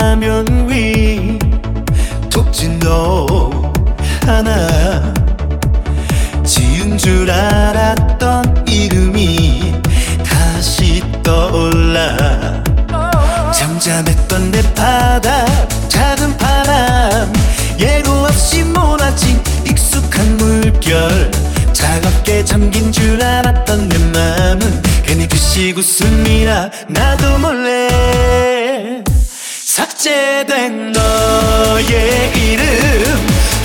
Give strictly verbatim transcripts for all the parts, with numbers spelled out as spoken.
화면 위 독진도 하나 지은 줄 알았던 이름이 다시 떠올라. 잠잠했던 내 바다 작은 바람 예고 없이 몰아친 익숙한 물결 차갑게 잠긴 줄 알았던 내 맘은 괜히 그식 웃음이라 나도 몰래 삭제된 너의 이름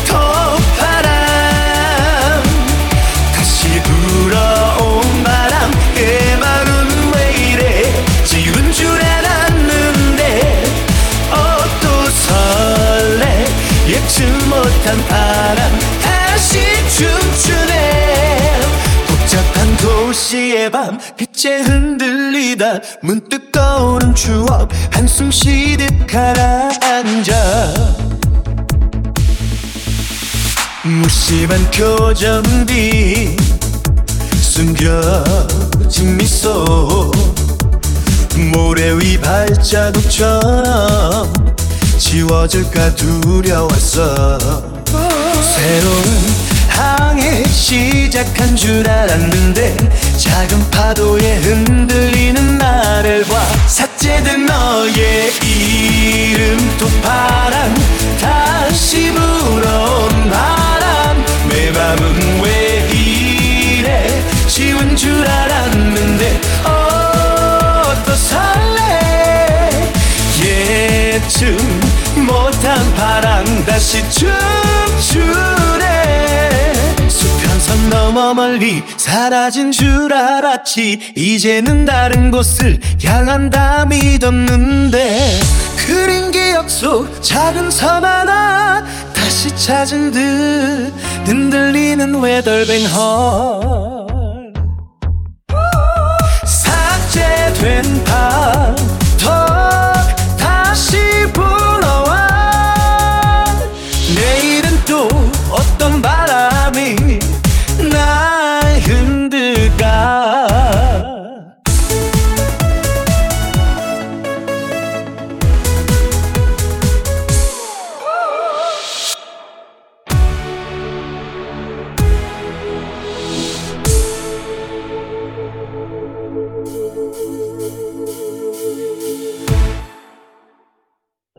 톱바람 다시 불어온 바람 내 맘은 왜 이래 지운 줄 알았는데 어 또 설레 예측 못한 바람 다시 춤추네. 복잡한 도시의 밤 빛에 흔들리다 문득 떠오른 추억 한숨 쉬듯 가라앉아. 무심한 표정 뒤 숨겨진 미소 모래 위 발자국처럼 지워질까 두려웠어. 새로운 항해 시작한 줄 알았는데 작은 파도에 흔들리는 나를 봐. 삭제된 너의 이름 또 바람 다시 불어온 바람 내 맘은 왜 이래 지운 줄 알았는데 어 또 설레 예측 못한 바람 다시 춤추네. 수평선 넘어 멀리 사라진 줄 알았지. 이제는 다른 곳을 향한다 믿었는데 그린 기억 속 작은 섬 하나 다시 찾은 듯 흔들리는 웨더뱅 헐. 삭제된 밤